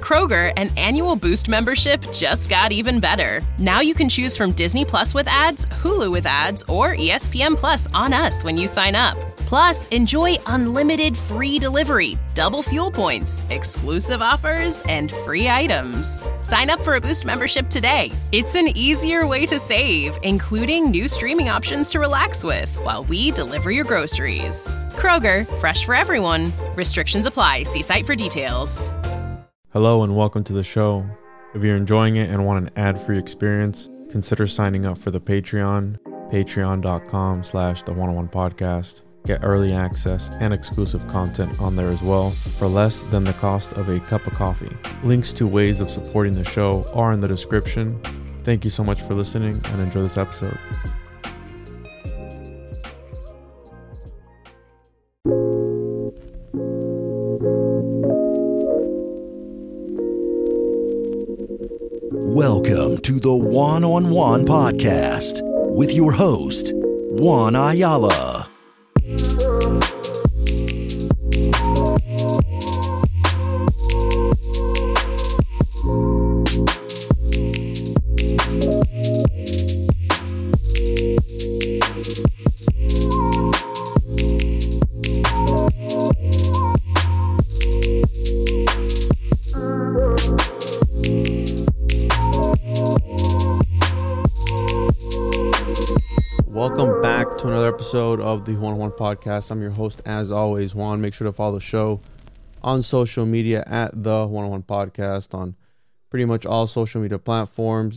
Kroger, an annual Boost membership just got even better. Now you can choose from Disney Plus with ads, Hulu with ads, or ESPN Plus on us when you sign up. Plus, enjoy unlimited free delivery, double fuel points, exclusive offers, and free items. Sign up for a Boost membership today. It's an easier way to save, including new streaming options to relax with while we deliver your groceries. Kroger, fresh for everyone. Restrictions apply. See site for details. Hello and welcome to the show. If you're enjoying it and want an ad-free experience, consider signing up for the Patreon, patreon.com/the101podcast. Get early access and exclusive content on there as well for less than the cost of a cup of coffee. Links to ways of supporting the show are in the description. Thank you so much for listening and enjoy this episode. Welcome to the One-on-One Podcast with your host, Juan Ayala. Welcome back to another episode of the One-on-One Podcast. I'm your host, as always, Juan. Make sure to follow the show on social media at the One-on-One Podcast on pretty much all social media platforms,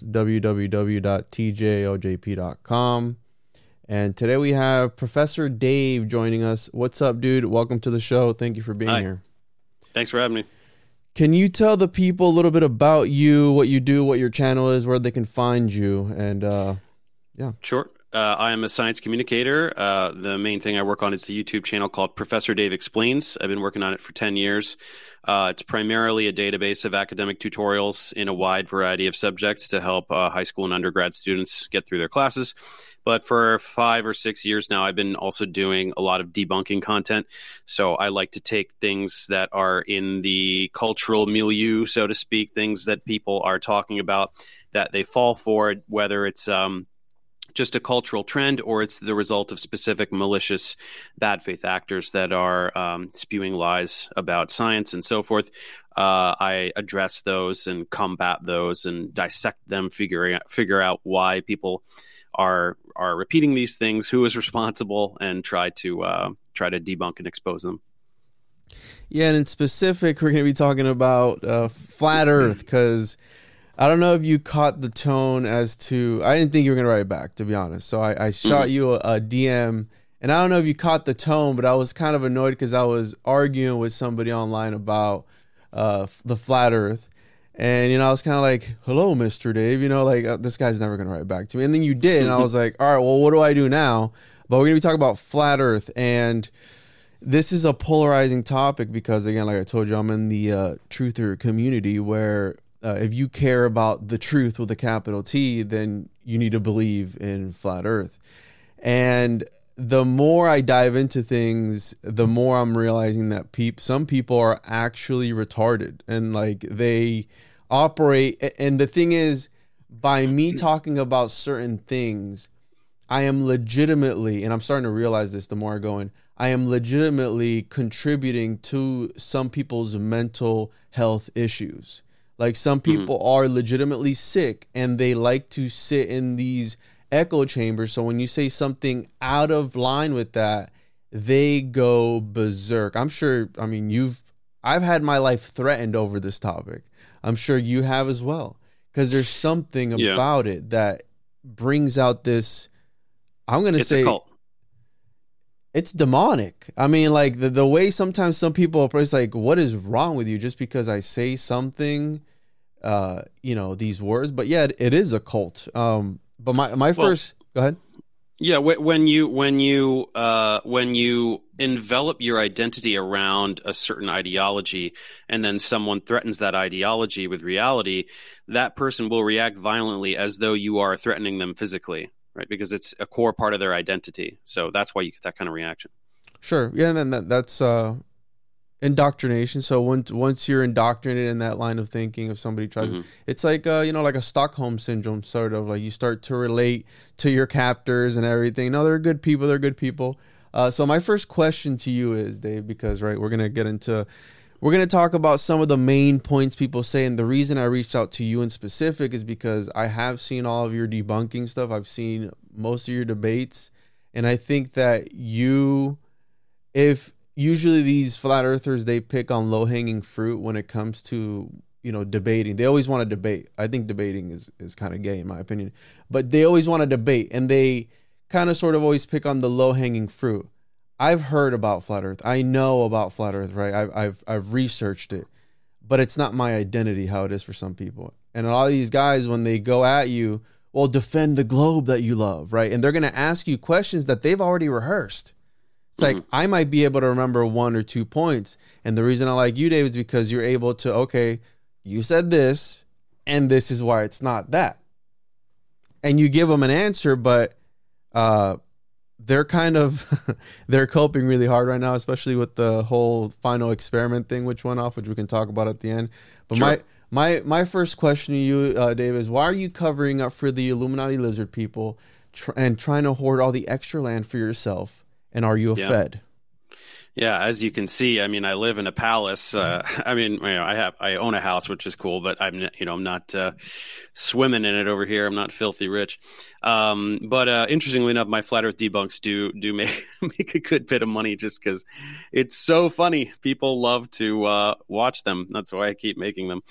www.tjojp.com. And today we have Professor Dave joining us. What's up, dude? Welcome to the show. Thank you for being here. Thanks for having me. Can you tell the people a little bit about you, what you do, what your channel is, where they can find you? And yeah. Sure. I am a science communicator. The main thing I work on is the YouTube channel called Professor Dave Explains. I've been working on it for 10 years. It's primarily a database of academic tutorials in a wide variety of subjects to help high school and undergrad students get through their classes. But for 5 or 6 years now, I've been also doing a lot of debunking content. So I like to take things that are in the cultural milieu, so to speak, things that people are talking about that they fall for, whether it's just a cultural trend or it's the result of specific malicious bad faith actors that are spewing lies about science and so forth. I address those and combat those and dissect them, figure out why people are repeating these things, who is responsible, and try to debunk and expose them. Yeah, and in specific, we're going to be talking about flat Earth, because I don't know if you caught the tone as to, I didn't think you were going to write back, to be honest. So I shot you a DM, and I don't know if you caught the tone, but I was kind of annoyed because I was arguing with somebody online about the flat Earth. And, I was kind of like, hello, Mr. Dave, this guy's never going to write back to me. And then you did, and I was like, all right, well, what do I do now? But we're going to be talking about flat Earth, and this is a polarizing topic because, again, like I told you, I'm in the truther community where if you care about the truth with a capital T, then you need to believe in flat Earth. And the more I dive into things, the more I'm realizing that some people are actually retarded and they operate. And the thing is, by me talking about certain things, I am legitimately, and I'm starting to realize this the more I go in, I am legitimately contributing to some people's mental health issues. Like some people are legitimately sick and they like to sit in these echo chambers. So when you say something out of line with that, they go berserk. I'm sure, I've had my life threatened over this topic. I'm sure you have as well. Because there's something about it that brings out this, I'm going to say, a cult. It's demonic. The way sometimes some people approach, what is wrong with you just because I say something, these words. But yeah, it is a cult. But my first, go ahead. Yeah, when you envelop your identity around a certain ideology, and then someone threatens that ideology with reality, that person will react violently as though you are threatening them physically, right? Because it's a core part of their identity. So that's why you get that kind of reaction. Sure. Yeah, and then that's indoctrination. So once you're indoctrinated in that line of thinking, if somebody tries, it's like like a Stockholm syndrome, sort of like you start to relate to your captors and everything. No, they're good people. They're good people. So my first question to you is, Dave, because we're gonna talk about some of the main points people say, and the reason I reached out to you in specific is because I have seen all of your debunking stuff. I've seen most of your debates, and I think that if usually these flat earthers, they pick on low-hanging fruit when it comes to, debating. They always want to debate. I think debating is kind of gay in my opinion, but they always want to debate, and they kind of sort of always pick on the low-hanging fruit. I've heard about flat earth. I know about flat earth, right? I've researched it, but it's not my identity how it is for some people. And a lot of these guys, when they go at you, well, defend the globe that you love, right? And they're going to ask you questions that they've already rehearsed. It's like, I might be able to remember 1 or 2 points. And the reason I like you, Dave, is because you're able to, okay, you said this, and this is why it's not that. And you give them an answer, but they're kind of, they're coping really hard right now, especially with the whole final experiment thing, which went off, which we can talk about at the end. But sure. My first question to you, Dave, is why are you covering up for the Illuminati lizard people and trying to hoard all the extra land for yourself? And are you a Fed? Yeah, as you can see, I mean, I live in a palace. I own a house, which is cool, but I'm not swimming in it over here. I'm not filthy rich. But interestingly enough, my flat Earth debunks do make a good bit of money just because it's so funny. People love to watch them. That's why I keep making them.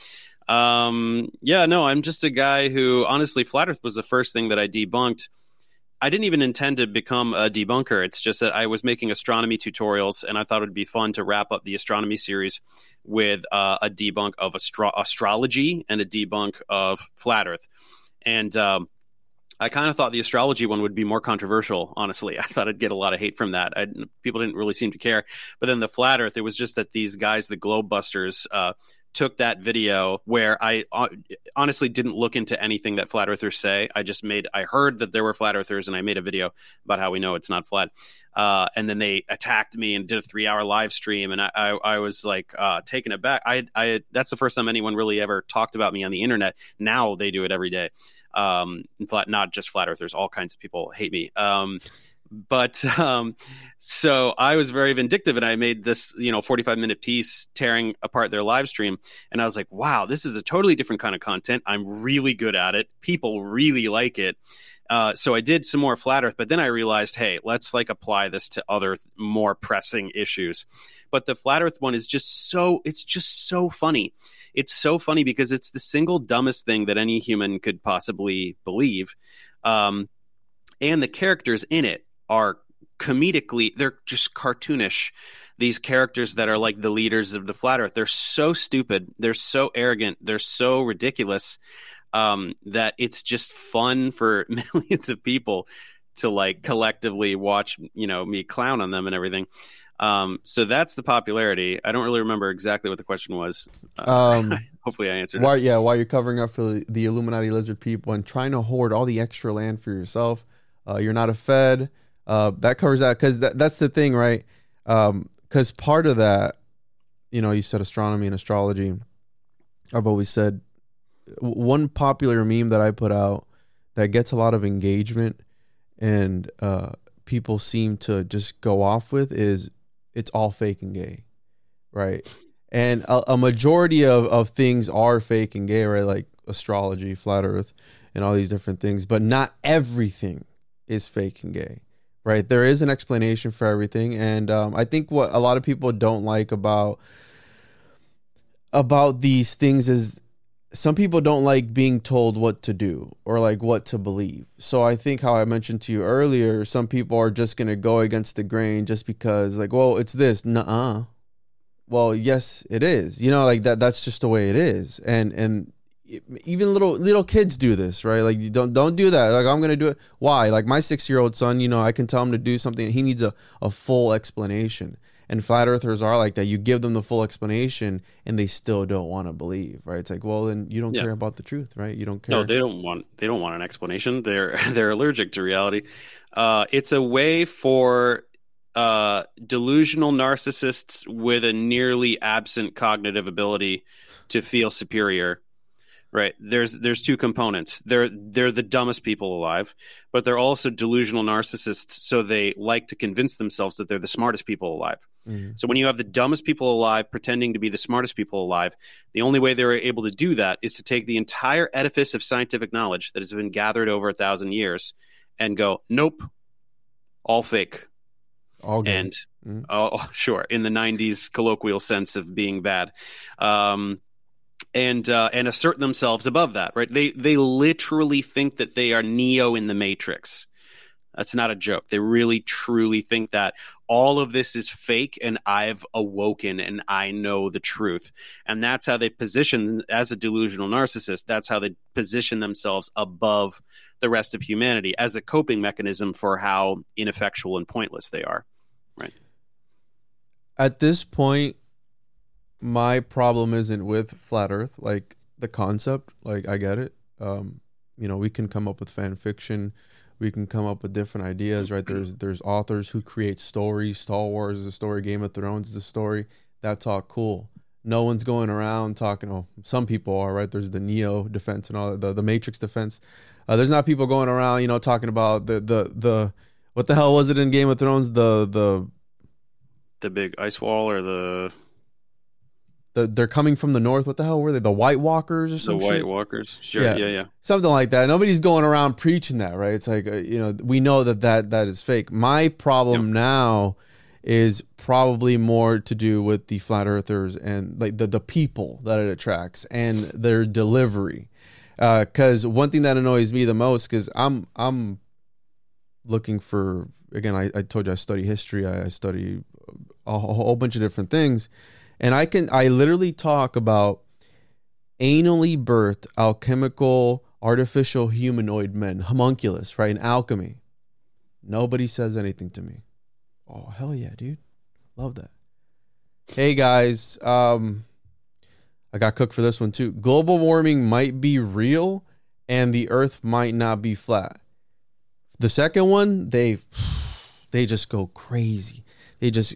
I'm just a guy who, honestly, flat Earth was the first thing that I debunked. I didn't even intend to become a debunker. It's just that I was making astronomy tutorials, and I thought it would be fun to wrap up the astronomy series with a debunk of astrology and a debunk of flat Earth. And I kind of thought the astrology one would be more controversial, honestly. I thought I'd get a lot of hate from that. People didn't really seem to care. But then the flat Earth, it was just that these guys, the Globebusters, took that video where I honestly didn't look into anything that flat earthers say. I heard that there were flat earthers, and I made a video about how we know it's not flat. And then they attacked me and did a 3-hour live stream. And I was like taken aback. That's the first time anyone really ever talked about me on the internet. Now they do it every day. Not just flat earthers, all kinds of people hate me. So I was very vindictive, and I made this, 45-minute piece tearing apart their live stream. And I was like, wow, this is a totally different kind of content. I'm really good at it. People really like it. So I did some more flat earth, but then I realized, hey, let's apply this to other more pressing issues. But the flat earth one is just so funny. It's so funny because it's the single dumbest thing that any human could possibly believe. And the characters in it are comedically, they're just cartoonish. These characters that are like the leaders of the flat earth, they're so stupid, they're so arrogant, they're so ridiculous, that it's just fun for millions of people to collectively watch, me clown on them and everything. So that's the popularity. I don't really remember exactly what the question was. Hopefully I answered it. Why you're covering up for the Illuminati lizard people and trying to hoard all the extra land for yourself. You're not a Fed. That covers that, because that's the thing, right? Because part of that, you said astronomy and astrology. I've always said one popular meme that I put out that gets a lot of engagement and people seem to just go off with is it's all fake and gay, right? And a majority of things are fake and gay, right? Like astrology, flat earth, and all these different things, but not everything is fake and gay, right? There is an explanation for everything. And I think what a lot of people don't like about these things is some people don't like being told what to do or what to believe. So I think how I mentioned to you earlier, some people are just going to go against the grain just because well, it's this. Nuh-uh. Well, yes, it is. That's just the way it is. And even little kids do this, right? You don't do that. I'm going to do it. Why? My 6-year-old son, I can tell him to do something. He needs a full explanation. And flat earthers are like that. You give them the full explanation and they still don't want to believe, right? It's well, then you don't care about the truth, right? You don't care. No, they don't want an explanation. They're allergic to reality. It's a way for delusional narcissists with a nearly absent cognitive ability to feel superior. Right. There's two components. They're the dumbest people alive, but they're also delusional narcissists. So they like to convince themselves that they're the smartest people alive. Mm-hmm. So when you have the dumbest people alive pretending to be the smartest people alive, the only way they're able to do that is to take the entire edifice of scientific knowledge that has been gathered over 1,000 years and go, nope, all fake. All good. And oh, sure, in the 90s colloquial sense of being bad. And assert themselves above that, right? They literally think that they are Neo in the Matrix. That's not a joke. They really, truly think that all of this is fake and I've awoken and I know the truth. And that's how they position, as a delusional narcissist, that's how they position themselves above the rest of humanity as a coping mechanism for how ineffectual and pointless they are, right? At this point, my problem isn't with flat earth, like the concept, like I get it. We can come up with fan fiction, we can come up with different ideas, right? There's authors who create stories. Star Wars is a story, Game of Thrones is a story. That's all cool. No one's going around talking, some people are, right? There's the Neo defense and all the Matrix defense. There's not people going around, talking about the what the hell was it in Game of Thrones? The big ice wall, or they're coming from the north. What the hell were they? The White Walkers or something? The White Walkers. Sure. Yeah. Something like that. Nobody's going around preaching that, right? It's like, we know that is fake. My problem now is probably more to do with the flat earthers and like the people that it attracts and their delivery. Because one thing that annoys me the most, because I'm looking for, again, I told you I study history. I study a whole bunch of different things. And I literally talk about anally birthed alchemical artificial humanoid men, homunculus, right? In alchemy. Nobody says anything to me. Oh, hell yeah, dude. Love that. Hey guys, I got cooked for this one too. Global warming might be real and the earth might not be flat. The second one, they just go crazy. They just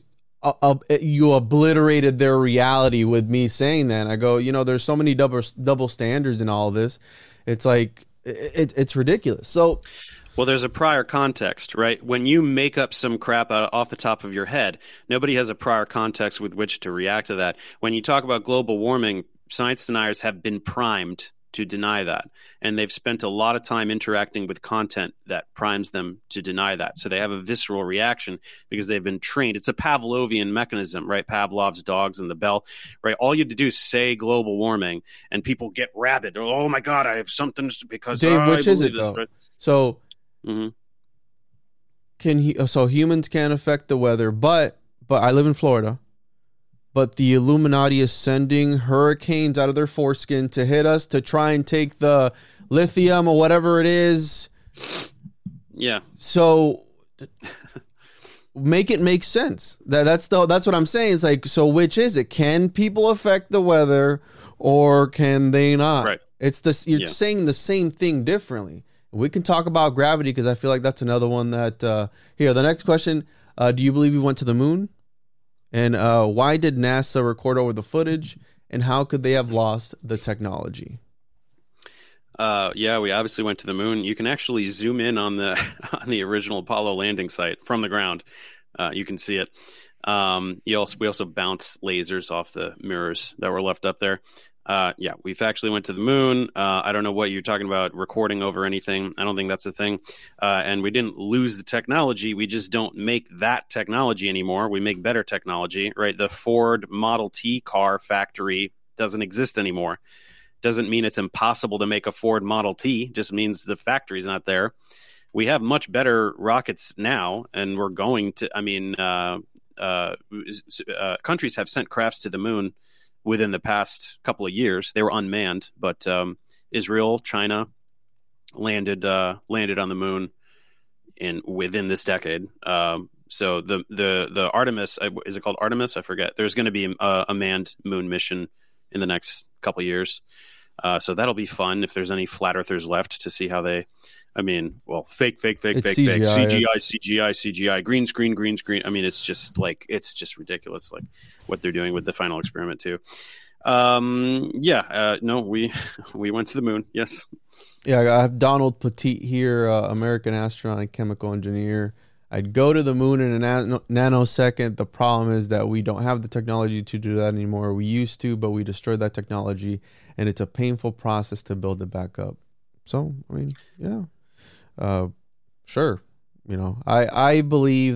you obliterated their reality with me saying that. And I go, there's so many double standards in all of this. It's like it's ridiculous. So, well, there's a prior context, right? When you make up some crap off the top of your head, nobody has a prior context with which to react to that. When you talk about global warming, science deniers have been primed to deny that. And they've spent a lot of time interacting with content that primes them to deny that. So they have a visceral reaction because they've been trained. It's a Pavlovian mechanism, right? Pavlov's dogs and the bell, right? All you have to do is say global warming and people get rabid. Oh my God, I have something because Dave, which is it though? Right? So so humans can't affect the weather, but I live in Florida. But the Illuminati is sending hurricanes out of their foreskin to hit us to try and take the lithium or whatever it is. Yeah. So make it make sense. That's what I'm saying. It's like, so which is it? Can people affect the weather or can they not? Right. It's this. You're saying the same thing differently. We can talk about gravity because I feel like that's another one that. Here, the next question: do you believe we went to the moon? And why did NASA record over the footage? And how could they have lost the technology? Yeah, we obviously went to the moon. You can actually zoom in on the original Apollo landing site from the ground. You can see it. We also bounce lasers off the mirrors that were left up there. Yeah, we've actually went to the moon. I don't know what you're talking about, recording over anything. I don't think that's a thing. And we didn't lose the technology. We just don't make that technology anymore. We make better technology, right? The Ford Model T car factory doesn't exist anymore. Doesn't mean it's impossible to make a Ford Model T. Just means the factory's not there. We have much better rockets now, and we're going to, countries have sent crafts to the moon within the past couple of years. They were unmanned, but Israel, China landed on the moon within this decade. So the Artemis, is it called Artemis? I forget. There's going to be a manned moon mission in the next couple of years. So that'll be fun if there's any flat earthers left to see how they. I mean, well, fake, It's CGI, CGI. CGI, green screen. I mean, it's just ridiculous, like what they're doing with the final experiment too. No, we went to the moon. Yes. Yeah, I have Donald Petit here, American astronaut and chemical engineer. I'd go to the moon in a nanosecond. The problem is that we don't have the technology to do that anymore. We used to, but we destroyed that technology, and it's a painful process to build it back up. So, I mean, yeah. Sure. You know, I believe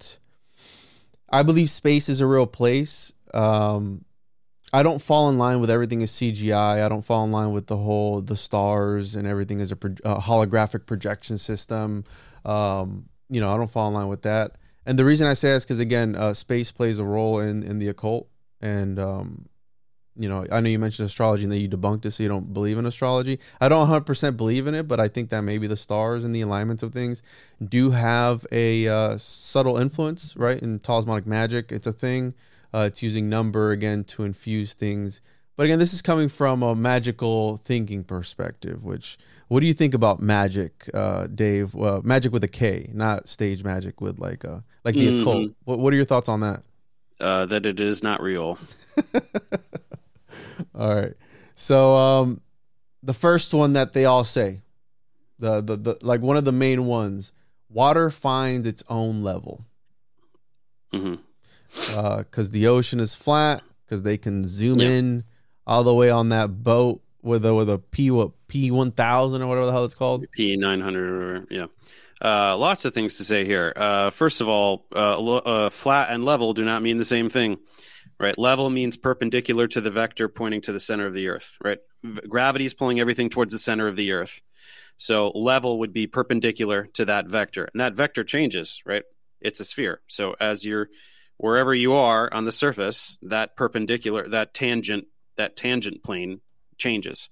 space is a real place. I don't fall in line with everything is CGI. I don't fall in line with the stars and everything is a holographic projection system. You know, I don't fall in line with that. And the reason I say that is because, again, space plays a role in the occult. And, you know, I know you mentioned astrology and that you debunked it, so you don't believe in astrology. I don't 100% believe in it, but I think that maybe the stars and the alignments of things do have a subtle influence, right? In talismanic magic, it's a thing. It's using number, again, to infuse things. But again, this is coming from a magical thinking perspective, what do you think about magic, Dave? Magic with a K, not stage magic with like the occult. What are your thoughts on that? That it is not real. All right. So the first one that they all say, the like one of the main ones, water finds its own level. Because the ocean is flat, because they can zoom in all the way on that boat with a P1000 or whatever the hell it's called. P900, lots of things to say here. First of all, flat and level do not mean the same thing, right? Level means perpendicular to the vector pointing to the center of the Earth, right? Gravity is pulling everything towards the center of the Earth. So level would be perpendicular to that vector, and that vector changes, right? It's a sphere. So as you're wherever you are on the surface, that tangent plane changes.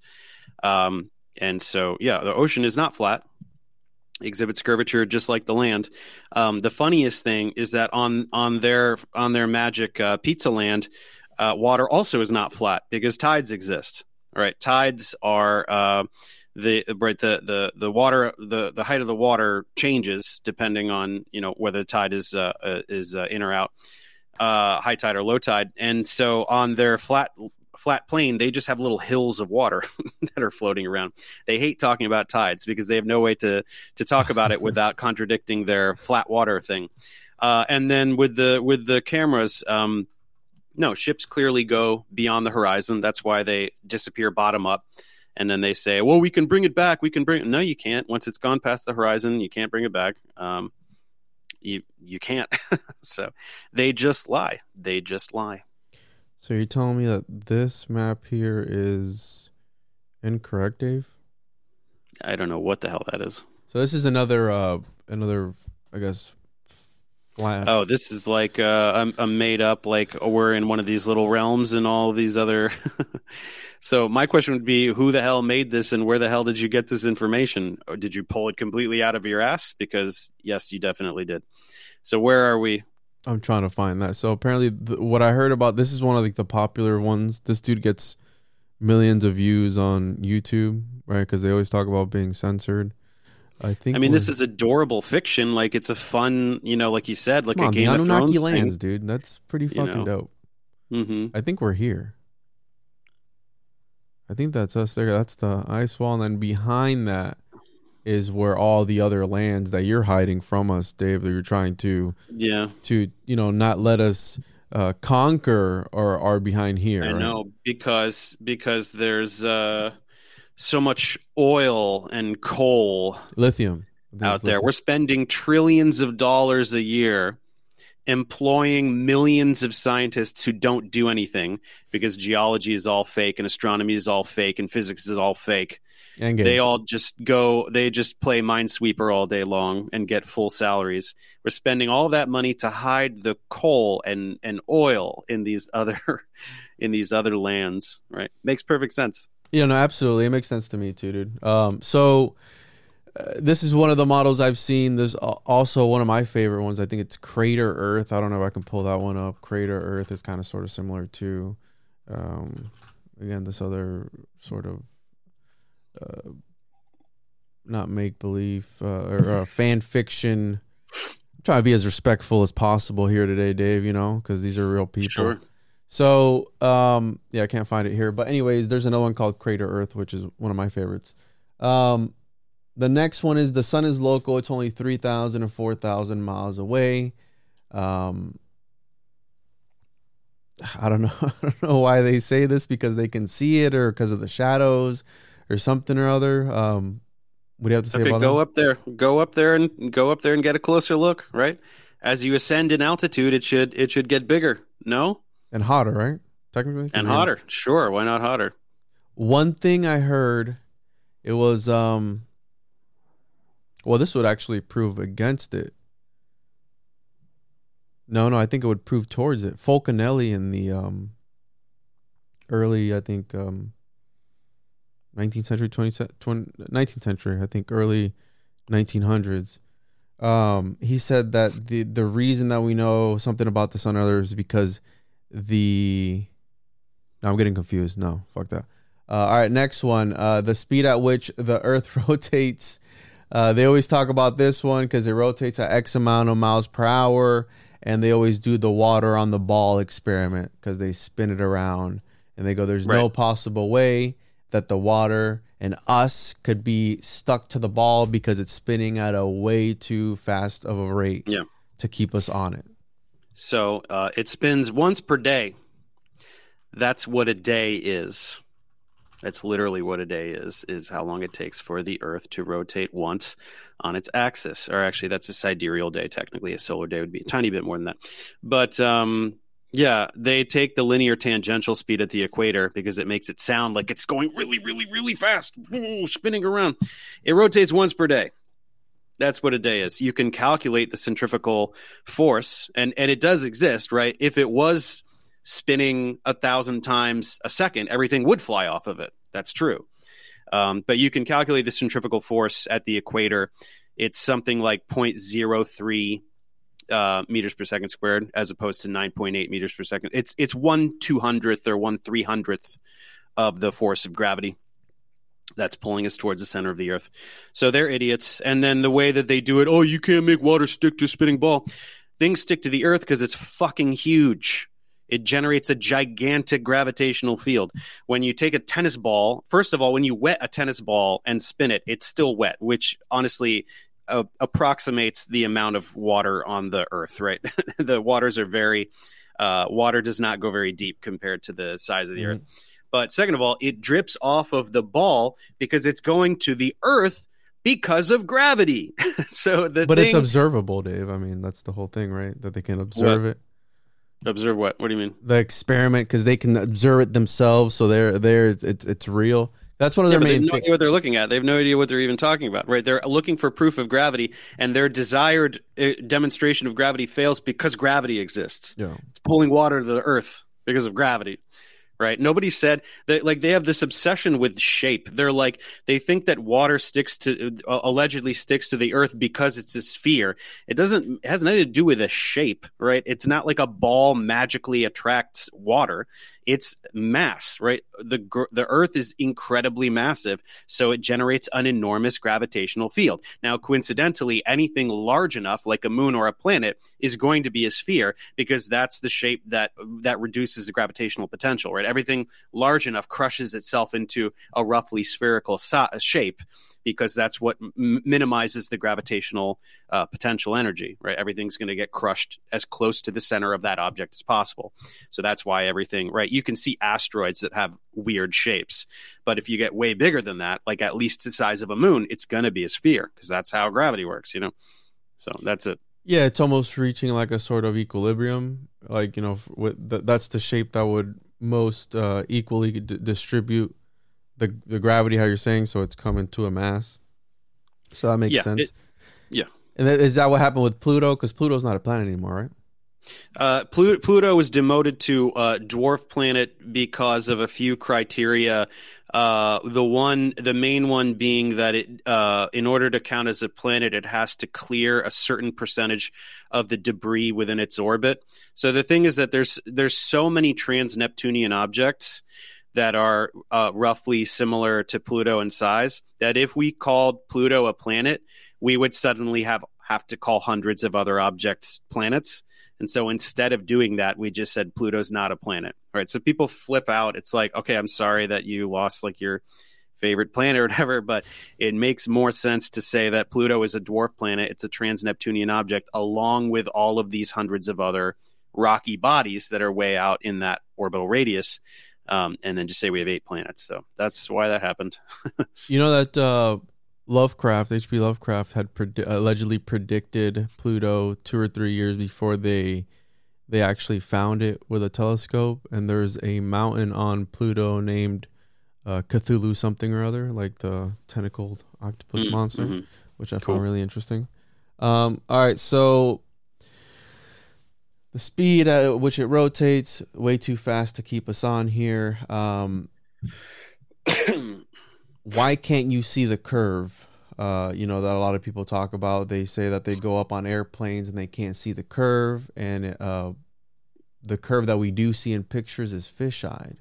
And so, the ocean is not flat, exhibits curvature just like the land. The funniest thing is that on their magic pizza land, water also is not flat because tides exist. All right, tides are the water, the height of the water changes depending on whether the tide is in or out, high tide or low tide. And so on their flat plane, they just have little hills of water that are floating around. They hate talking about tides because they have no way to talk about it without contradicting their flat water thing. And then with the cameras, no, ships clearly go beyond the horizon. That's why they disappear bottom up. And then they say, well, we can bring it back. No, you can't. Once it's gone past the horizon, you can't bring it back. You can't. So they just lie. So you're telling me that this map here is incorrect, Dave? I don't know what the hell that is. So this is another, I guess, flat. Oh, this is like a made up, like we're in one of these little realms and all of these other. So my question would be, who the hell made this and where the hell did you get this information? Or did you pull it completely out of your ass? Because yes, you definitely did. So where are we? I'm trying to find that. So apparently what I heard about, this is one of the popular ones. This dude gets millions of views on YouTube, right? Because they always talk about being censored. I mean, this is adorable fiction. Like it's a fun, like you said, like a Game of Thrones the Anunnaki thing. lands, dude. That's pretty fucking dope. I think we're here. I think that's us there. That's the ice wall. And then behind that is where all the other lands that you're hiding from us, Dave, that you're trying to not let us conquer or are behind here. I know, because there's so much oil and coal, lithium out there. We're spending trillions of dollars a year employing millions of scientists who don't do anything because geology is all fake and astronomy is all fake and physics is all fake. And they all just play Minesweeper all day long and get full salaries. We're spending all that money to hide the coal and oil in these other lands, right? Makes perfect sense. Yeah, no, absolutely. It makes sense to me too, dude. This is one of the models I've seen. There's also one of my favorite ones. I think it's Crater Earth. I don't know if I can pull that one up. Crater Earth is kind of sort of similar to, again, this other sort of not make believe or fan fiction. I'm trying to be as respectful as possible here today, Dave. Because these are real people. Sure. So yeah, I can't find it here. But anyways, there's another one called Crater Earth, which is one of my favorites. The next one is the sun is local. It's only 3,000 or 4,000 miles away. I don't know. I don't know why they say this, because they can see it or because of the shadows or something or other. What do you have to say about that? Go up there and get a closer look, right? As you ascend in altitude, it should get bigger. No? And hotter, right? Technically? And hotter. Sure, why not hotter? One thing I heard, it was well, this would actually prove against it. No, I think it would prove towards it. Fulcanelli in the early, I think, 19th century, 19th century, I think early 1900s. He said that the reason that we know something about the sun and others is because no, I'm getting confused. No, fuck that. All right, next one. The speed at which the Earth rotates. They always talk about this one because it rotates at X amount of miles per hour. And they always do the water on the ball experiment because they spin it around and they go, there's no possible way that the water and us could be stuck to the ball because it's spinning at a way too fast of a rate to keep us on it. So it spins once per day. That's what a day is. That's literally what a day is how long it takes for the Earth to rotate once on its axis. Or actually, that's a sidereal day. Technically, a solar day would be a tiny bit more than that. But yeah, they take the linear tangential speed at the equator because it makes it sound like it's going really, really, really fast, spinning around. It rotates once per day. That's what a day is. You can calculate the centrifugal force, and it does exist, right? If it was spinning 1,000 times a second, everything would fly off of it. That's true. But you can calculate the centrifugal force at the equator. It's something like 0.03 meters per second squared, as opposed to 9.8 meters per second. It's 1/200th or 1/300th of the force of gravity that's pulling us towards the center of the Earth. So they're idiots. And then the way that they do it, you can't make water stick to a spinning ball. Things stick to the Earth because it's fucking huge. It generates a gigantic gravitational field. When you take a tennis ball, first of all, when you wet a tennis ball and spin it, it's still wet, which honestly approximates the amount of water on the Earth, right? The waters are water does not go very deep compared to the size of the Earth. But second of all, it drips off of the ball because it's going to the Earth because of gravity. It's observable, Dave. I mean, that's the whole thing, right? That they can observe it. Observe what? What do you mean? The experiment, because they can observe it themselves, so it's real. That's one of their main things. They have no idea what they're looking at. They have no idea what they're even talking about, right? They're looking for proof of gravity, and their desired demonstration of gravity fails because gravity exists. Yeah. It's pulling water to the Earth because of gravity. Right. Nobody said that, like, they have this obsession with shape. They think that water allegedly sticks to the Earth because it's a sphere. It has nothing to do with a shape. Right. It's not like a ball magically attracts water. It's mass. Right. The Earth is incredibly massive. So it generates an enormous gravitational field. Now, coincidentally, anything large enough, like a moon or a planet, is going to be a sphere because that's the shape that reduces the gravitational potential. Right. Everything large enough crushes itself into a roughly spherical shape because that's what minimizes the gravitational potential energy, right? Everything's going to get crushed as close to the center of that object as possible. So that's why everything, right? You can see asteroids that have weird shapes, but if you get way bigger than that, like at least the size of a moon, it's going to be a sphere because that's how gravity works, So that's it. Yeah, it's almost reaching like a sort of equilibrium. Like, that's the shape that would most equally distribute the gravity, how you're saying, so it's coming to a mass. So that makes sense. And is that what happened with Pluto? Because Pluto's not a planet anymore, right? Pluto was demoted to a dwarf planet because of a few criteria. The main one being that it, in order to count as a planet, it has to clear a certain percentage of the debris within its orbit. So the thing is that there's so many trans-Neptunian objects that are roughly similar to Pluto in size, that if we called Pluto a planet, we would suddenly have to call hundreds of other objects planets. And so instead of doing that, we just said Pluto's not a planet. All right. So people flip out. It's like, okay, I'm sorry that you lost like your favorite planet or whatever, but it makes more sense to say that Pluto is a dwarf planet. It's a trans-Neptunian object, along with all of these hundreds of other rocky bodies that are way out in that orbital radius. And then just say we have 8 planets. So that's why that happened. You know that Lovecraft, H.P. Lovecraft, had allegedly predicted Pluto 2 or 3 years before they actually found it with a telescope. And there's a mountain on Pluto named Cthulhu something or other, like the tentacled octopus monster, which I found really interesting. All right, so the speed at which it rotates, way too fast to keep us on here. Why can't you see the curve? That a lot of people talk about. They say that they go up on airplanes and they can't see the curve, and the curve that we do see in pictures is fisheye.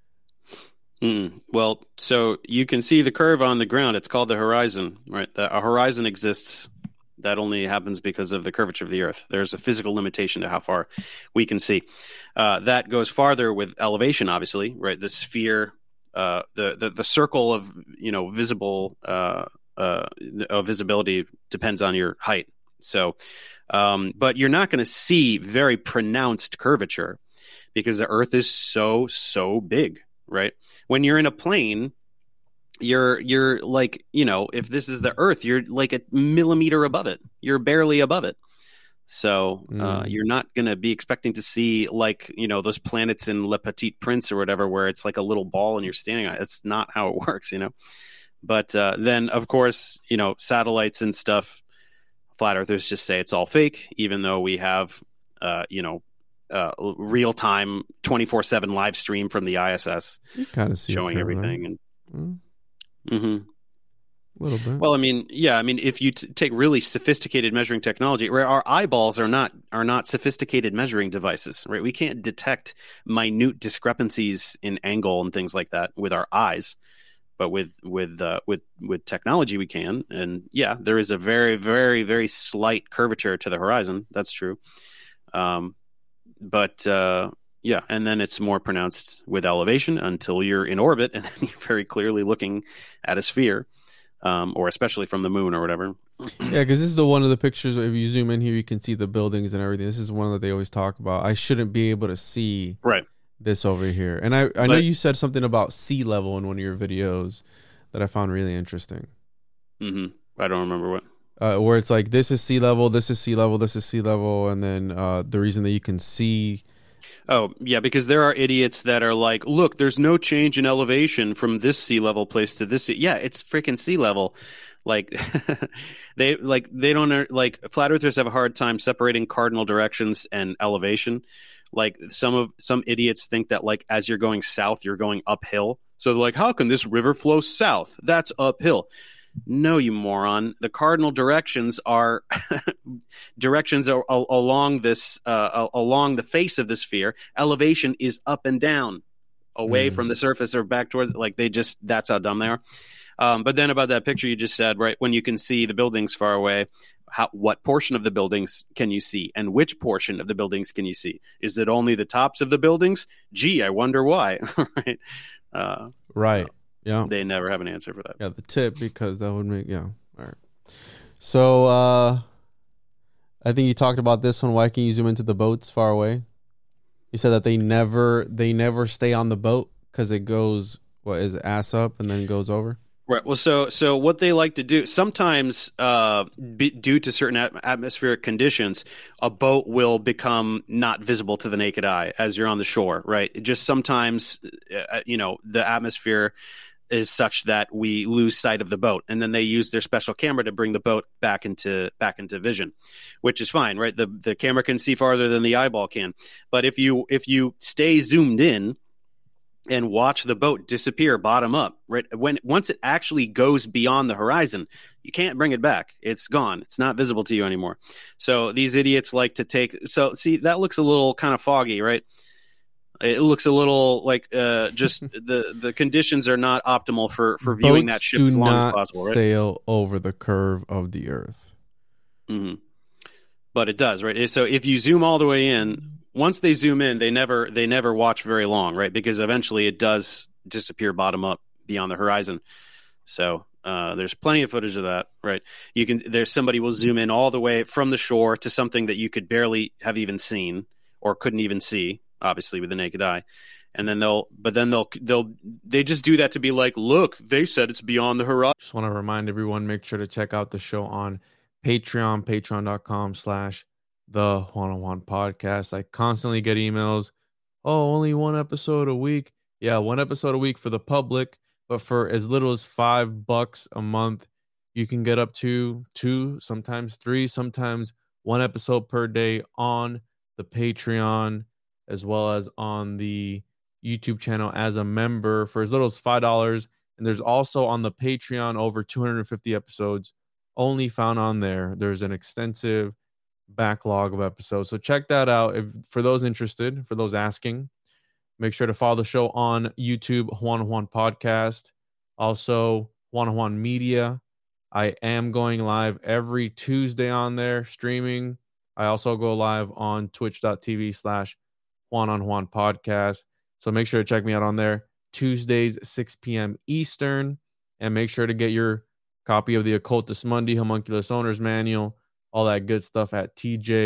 Well, so you can see the curve on the ground. It's called the horizon, right? A horizon exists. That only happens because of the curvature of the Earth. There's a physical limitation to how far we can see. That goes farther with elevation, obviously, right? The sphere, the circle of visible visibility depends on your height. So, but you're not going to see very pronounced curvature because the Earth is so big. Right. When you're in a plane, you're like, if this is the Earth, you're like a millimeter above it. You're barely above it. So you're not going to be expecting to see like, those planets in Le Petit Prince or whatever, where it's like a little ball and you're standing on it. It's not how it works, But then, of course, satellites and stuff, flat earthers just say it's all fake, even though we have, real-time 24/7 live stream from the ISS showing everything. And a little bit. Well, if you take really sophisticated measuring technology, right, our eyeballs are not sophisticated measuring devices, right? We can't detect minute discrepancies in angle and things like that with our eyes, but with technology we can. And yeah, there is a very, very, very slight curvature to the horizon. That's true. But and then it's more pronounced with elevation until you're in orbit and then you're very clearly looking at a sphere, or especially from the moon or whatever. Yeah, because this is one of the pictures. If you zoom in here, you can see the buildings and everything. This is one that they always talk about. I shouldn't be able to see this over here. And I know you said something about sea level in one of your videos that I found really interesting. I don't remember what. Where it's like, this is sea level, this is sea level, this is sea level, and then the reason that you can see. Oh, yeah, because there are idiots that are like, look, there's no change in elevation from this sea level place to this. Yeah, it's freaking sea level. Like, they don't, like, flat earthers have a hard time separating cardinal directions and elevation. Like, some idiots think that, like, as you're going south, you're going uphill. So they're like, how can this river flow south? That's uphill. No, you moron. The cardinal directions are directions along this along the face of the sphere. Elevation is up and down, away from the surface or back towards. Like that's how dumb they are. But then about that picture you just said, right? When you can see the buildings far away, what portion of the buildings can you see, and which portion of the buildings can you see? Is it only the tops of the buildings? Gee, I wonder why. Right. Right. Yeah. They never have an answer for that. Yeah, the tip, because that would make, All right. So I think you talked about this one. Why can you zoom into the boats far away? You said that they never stay on the boat because it goes, ass up and then goes over? Right. Well, so what they like to do sometimes, due to certain atmospheric conditions, a boat will become not visible to the naked eye as you're on the shore. Right. Just sometimes, the atmosphere is such that we lose sight of the boat, and then they use their special camera to bring the boat back into vision, which is fine. Right. The camera can see farther than the eyeball can. But if you stay zoomed in and watch the boat disappear bottom up, right? Once it actually goes beyond the horizon, you can't bring it back. It's gone. It's not visible to you anymore. So these idiots like to see, that looks a little kind of foggy, right? It looks a little like just the conditions are not optimal for viewing that ship as long as possible. Right? Sail over the curve of the Earth. Mm-hmm. But it does, right? So if you zoom all the way in, once they zoom in, they never watch very long, right? Because eventually it does disappear bottom up beyond the horizon. So there's plenty of footage of that, right? There's somebody will zoom in all the way from the shore to something that you could barely have even seen or couldn't even see, obviously with the naked eye. And then they just do that to be like, look, they said it's beyond the horizon. Just want to remind everyone, make sure to check out the show on Patreon, patreon.com/the Juan podcast. I constantly get emails. Oh, only one episode a week. Yeah, one episode a week for the public, but for as little as $5 a month, you can get up to 2, sometimes 3, sometimes 1 episode per day on the Patreon, as well as on the YouTube channel as a member for as little as $5. And there's also on the Patreon over 250 episodes only found on there. There's an extensive backlog of episodes, so check that out. For those interested, for those asking, make sure to follow the show on YouTube, Juan Podcast, also Juan Media. I am going live every Tuesday on there streaming. I also go live on twitch.tv/Juan Podcast, so make sure to check me out on there Tuesdays 6 p.m. Eastern, and make sure to get your copy of the Occultus Mundi Homunculus Owner's Manual, all that good stuff at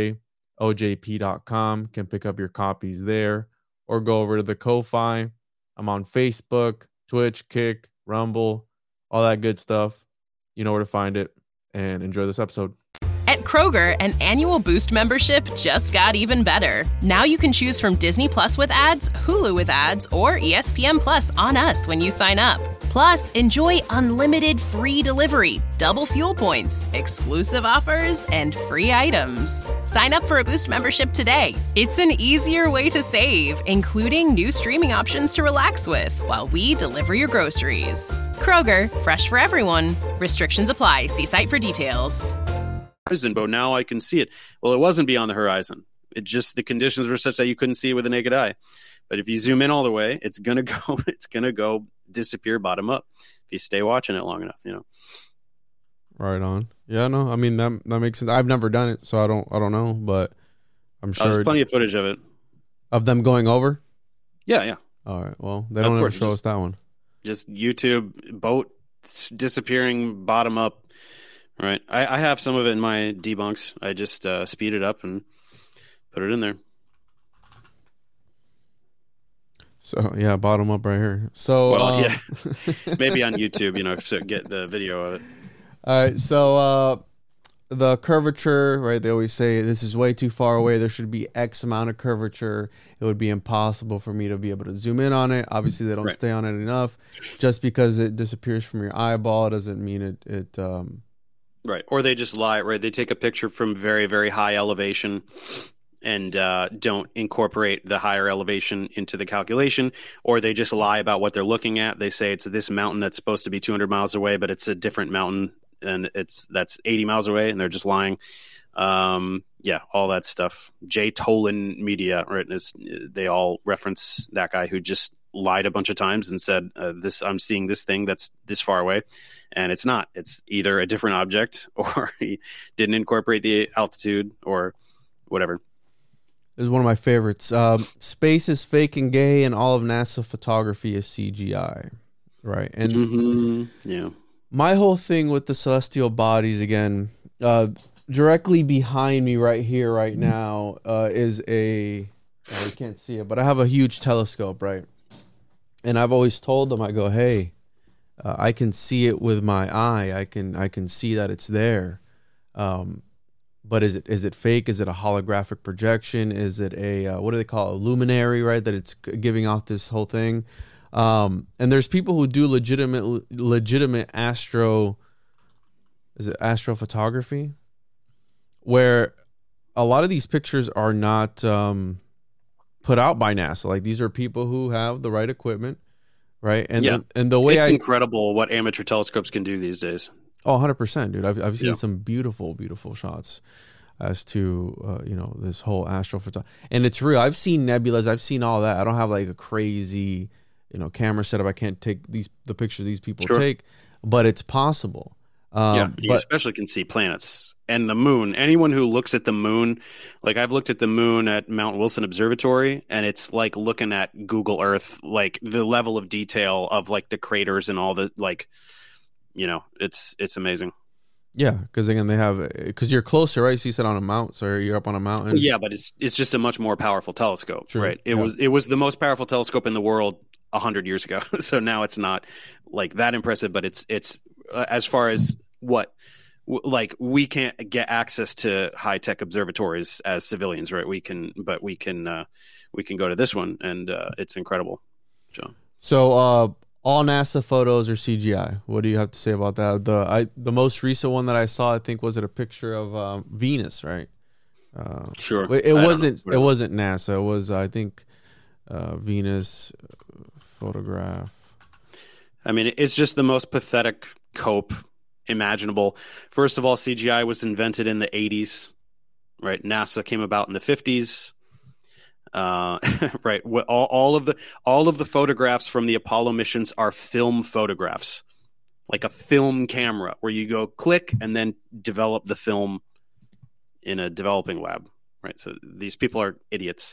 tjojp.com. Can pick up your copies there or go over to the Ko-Fi. I'm on Facebook, Twitch, Kick, Rumble, all that good stuff. You know where to find it, and enjoy this episode. At Kroger, an annual Boost membership just got even better. Now you can choose from Disney Plus with ads, Hulu with ads, or ESPN Plus on us when you sign up. Plus, enjoy unlimited free delivery, double fuel points, exclusive offers, and free items. Sign up for a Boost membership today. It's an easier way to save, including new streaming options to relax with while we deliver your groceries. Kroger, fresh for everyone. Restrictions apply. See site for details. But now I can see it. Well, it wasn't beyond the horizon. It just, the conditions were such that you couldn't see it with the naked eye. But if you zoom in all the way, it's gonna go disappear bottom up if you stay watching it long enough, you know. Right on. Yeah, no, I mean that makes sense. I've never done it, so I don't know, but I'm sure there's plenty of footage of it. Of them going over? Yeah. All right. Well, they don't ever show us that one. Just YouTube boat disappearing bottom up. Right. I have some of it in my debunks. I just speed it up and put it in there. So, yeah, bottom up right here. So, well, yeah, maybe on YouTube, you know, so get the video of it. All right. So, the curvature, right? They always say this is way too far away. There should be X amount of curvature. It would be impossible for me to be able to zoom in on it. Obviously, they don't stay on it enough. Just because it disappears from your eyeball doesn't mean it right. Or they just lie, right? They take a picture from very, very high elevation and don't incorporate the higher elevation into the calculation, or they just lie about what they're looking at. They say it's this mountain that's supposed to be 200 miles away, but it's a different mountain, and that's 80 miles away, and they're just lying. Yeah, all that stuff. Jay Tolan Media, right? They all reference that guy who just lied a bunch of times and said, I'm seeing this thing that's this far away, and it's not. It's either a different object, or he didn't incorporate the altitude, or whatever. This is one of my favorites. Space is fake and gay, and all of NASA photography is CGI. Right. And yeah, my whole thing with the celestial bodies, again, directly behind me right here, right now, is you can't see it, but I have a huge telescope, right? And I've always told them, I go, hey, I can see it with my eye. I can see that it's there. But is it fake? Is it a holographic projection? Is it a what do they call it? A luminary, right? That it's giving off this whole thing. And there's people who do legitimate astrophotography, where a lot of these pictures are not put out by NASA. Like, these are people who have the right equipment, right? And and the way it's incredible what amateur telescopes can do these days. Oh, 100%, dude. I've seen some beautiful, beautiful shots. as to this whole astrophoto. And it's real. I've seen nebulas. I've seen all that. I don't have like a crazy camera setup. I can't take the pictures these people take, but it's possible. You especially can see planets and the moon. Anyone who looks at the moon, like I've looked at the moon at Mount Wilson Observatory, and it's like looking at Google Earth, like the level of detail of like the craters and all the it's amazing. Yeah, because again, because you're closer, right? So you said on a mountain, so you're up on a mountain. Yeah, but it's just a much more powerful telescope, right? It was the most powerful telescope in the world 100 years ago. So now it's not like that impressive, but it's as far as we can't get access to high tech observatories as civilians, right? We can go to this one, and it's incredible. So all NASA photos are CGI. What do you have to say about that? The most recent one that I saw, I think, was it a picture of Venus, right? Sure. It wasn't NASA. It was, I think, Venus photograph. I mean, it's just the most pathetic cope imaginable. First of all, CGI was invented in the 80s, right? NASA came about in the 50s. Right. All of the photographs from the Apollo missions are film photographs, like a film camera where you go click and then develop the film in a developing lab. Right. So these people are idiots.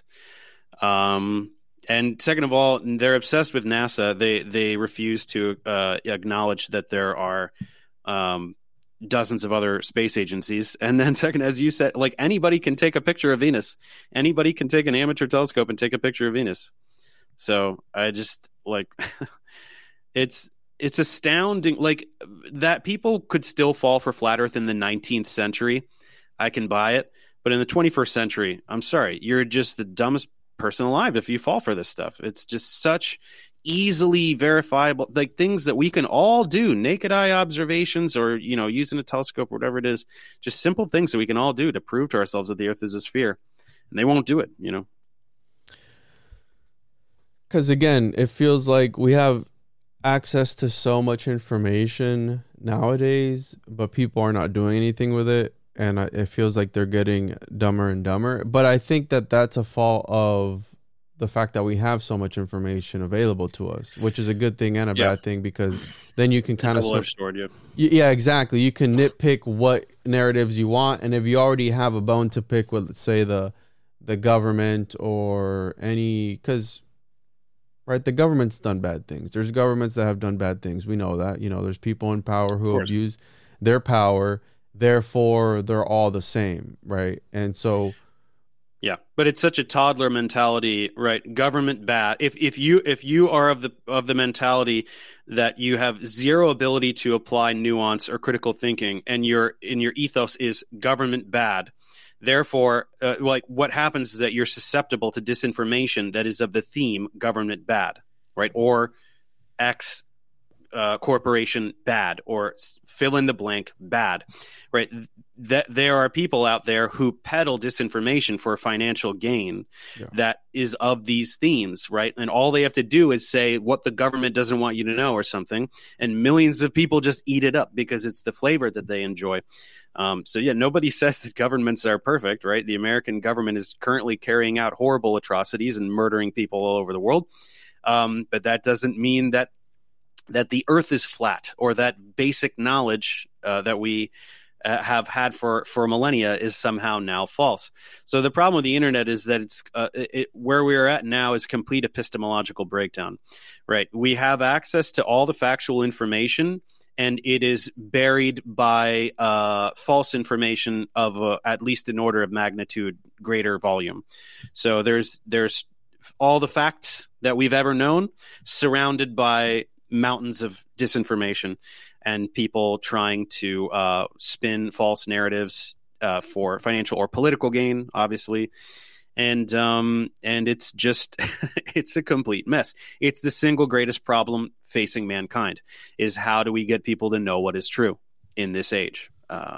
And second of all, they're obsessed with NASA. They refuse to acknowledge that there are dozens of other space agencies. And then second, as you said, like anybody can take a picture of Venus. Anybody can take an amateur telescope and take a picture of Venus. So I just like it's astounding, like that people could still fall for flat Earth in the 19th century. I can buy it. But in the 21st century, I'm sorry, you're just the dumbest person alive if you fall for this stuff. It's just such easily verifiable, like things that we can all do, naked eye observations or using a telescope or whatever it is, just simple things that we can all do to prove to ourselves that the Earth is a sphere, and they won't do it. Because again, it feels like we have access to so much information nowadays, but people are not doing anything with it, and it feels like they're getting dumber and dumber. But I think that that's a fault of the fact that we have so much information available to us, which is a good thing and a bad thing, because then you can kind of yeah, exactly. You can nitpick what narratives you want, and if you already have a bone to pick with, let's say, the government or because right, the government's done bad things. There's governments that have done bad things. We know that. There's people in power who abuse their power. Therefore, they're all the same, right? And so. Yeah, but it's such a toddler mentality, right? Government bad. If you are of the mentality that you have zero ability to apply nuance or critical thinking, and your ethos is government bad, therefore, like what happens is that you're susceptible to disinformation that is of the theme government bad, right? Or X corporation bad, or fill in the blank bad, right? That there are people out there who peddle disinformation for financial gain that is of these themes, right? And all they have to do is say what the government doesn't want you to know or something, and millions of people just eat it up because it's the flavor that they enjoy. So yeah, nobody says that governments are perfect, right? The American government is currently carrying out horrible atrocities and murdering people all over the world. But that doesn't mean that the Earth is flat, or that basic knowledge that we have had for millennia is somehow now false. So the problem with the internet is that it's where we are at now is complete epistemological breakdown, right? We have access to all the factual information, and it is buried by false information of at least an order of magnitude greater volume. So there's all the facts that we've ever known surrounded by mountains of disinformation and people trying to spin false narratives for financial or political gain, obviously. And it's just it's a complete mess. It's the single greatest problem facing mankind is how do we get people to know what is true in this age?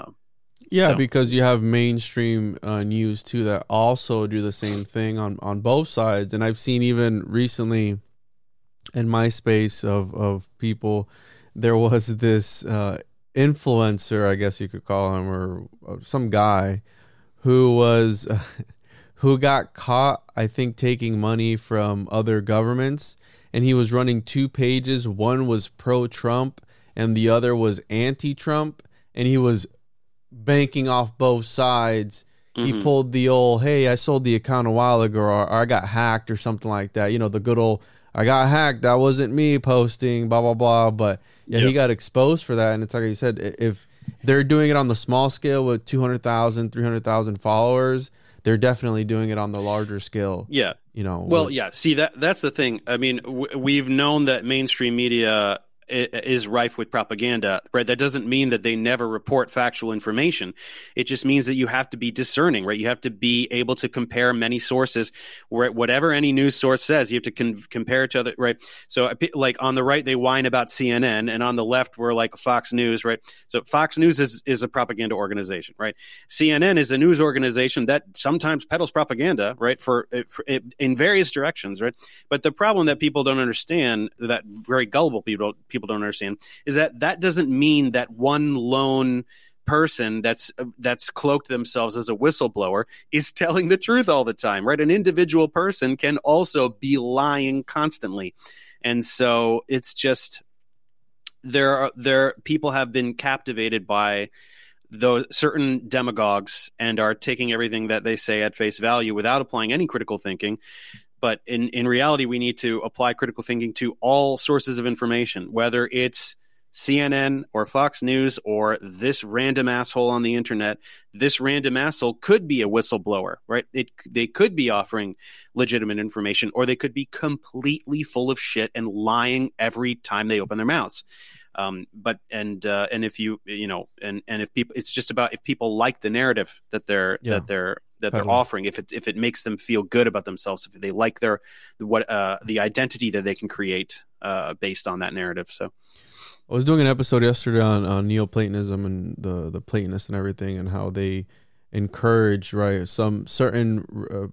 Because you have mainstream news too that also do the same thing on both sides. And I've seen even recently in my space of people, there was this influencer, I guess you could call him, or some guy who was who got caught, I think, taking money from other governments, and he was running 2 pages. One was pro-Trump and the other was anti-Trump, and he was banking off both sides. He pulled the old, hey, I sold the account a while ago, or I got hacked or something like that. You know, the good old, I got hacked, that wasn't me posting, blah, blah, blah. But yeah, he got exposed for that. And it's like you said, if they're doing it on the small scale with 200,000, 300,000 followers, they're definitely doing it on the larger scale. Yeah. You know. Well, yeah. See, that's the thing. I mean, we've known that mainstream media is rife with propaganda, right? That doesn't mean that they never report factual information. It just means that you have to be discerning, right? You have to be able to compare many sources. Where whatever any news source says, you have to compare it to other, right? So, like on the right, they whine about CNN, and on the left, we're like Fox News, right? So, Fox News is a propaganda organization, right? CNN is a news organization that sometimes peddles propaganda, right? For in various directions, right? But the problem that people don't understand, that very gullible people don't understand, is that doesn't mean that one lone person that's cloaked themselves as a whistleblower is telling the truth all the time, right? An individual person can also be lying constantly. And so it's just people have been captivated by those certain demagogues and are taking everything that they say at face value without applying any critical thinking. But in reality, we need to apply critical thinking to all sources of information, whether it's CNN or Fox News or this random asshole on the internet. This random asshole could be a whistleblower, right? They could be offering legitimate information, or they could be completely full of shit and lying every time they open their mouths. And if if people, it's just about if people like the narrative that they're offering, if it makes them feel good about themselves, if they like the identity that they can create based on that narrative. So I was doing an episode yesterday on Neoplatonism and the Platonists and everything, and how they encourage, right, some certain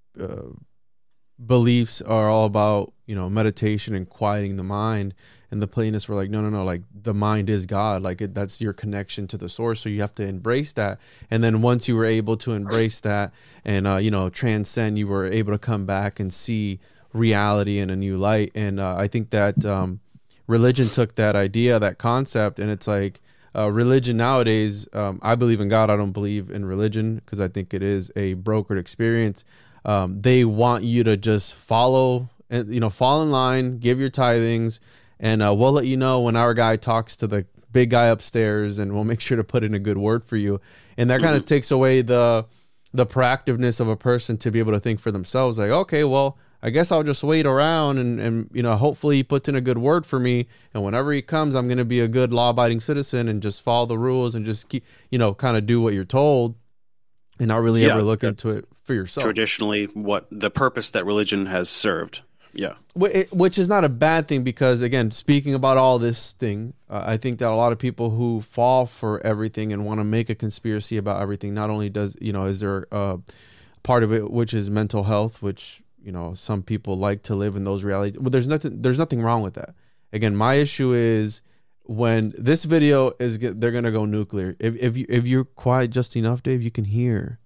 beliefs are all about, meditation and quieting the mind. And the Platonists were like, no, like the mind is God. Like that's your connection to the source. So you have to embrace that. And then once you were able to embrace that and, transcend, you were able to come back and see reality in a new light. And I think that religion took that idea, that concept, and it's like religion nowadays, I believe in God. I don't believe in religion because I think it is a brokered experience. They want you to just fall in line, give your tithings, and we'll let you know when our guy talks to the big guy upstairs, and we'll make sure to put in a good word for you. And that kind of takes away the proactiveness of a person to be able to think for themselves. Like, okay, well, I guess I'll just wait around and hopefully he puts in a good word for me. And whenever he comes, I'm going to be a good law-abiding citizen and just follow the rules and just keep, kind of do what you're told and not really ever look into it for yourself. Traditionally, what the purpose that religion has served. Yeah. Which is not a bad thing because, again, speaking about all this thing, I think that a lot of people who fall for everything and want to make a conspiracy about everything, not only is there a part of it which is mental health, which, some people like to live in those realities. Well, there's nothing wrong with that. Again, my issue is when this video they're going to go nuclear. If you're quiet just enough, Dave, you can hear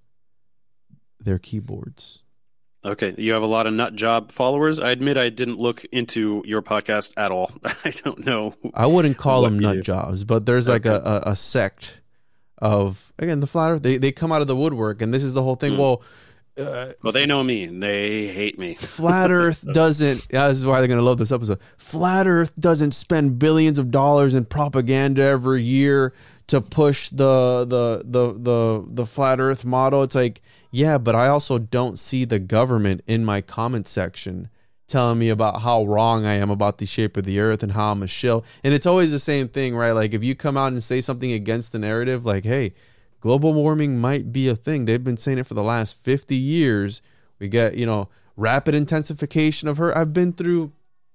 their keyboards. Okay, you have a lot of nut job followers. I admit I didn't look into your podcast at all. I don't know. I wouldn't call them nut jobs, but there's like a sect of, again, the flat earth. They come out of the woodwork, and this is the whole thing. Well, they know me. They hate me. Flat Earth doesn't. Yeah, this is why they're going to love this episode. Flat Earth doesn't spend billions of dollars in propaganda every year to push the Flat Earth model. It's like, yeah, but I also don't see the government in my comment section telling me about how wrong I am about the shape of the earth and how I'm a shill. And it's always the same thing, right? Like if you come out and say something against the narrative, like, hey, global warming might be a thing. They've been saying it for the last 50 years. We get, rapid intensification of I've been through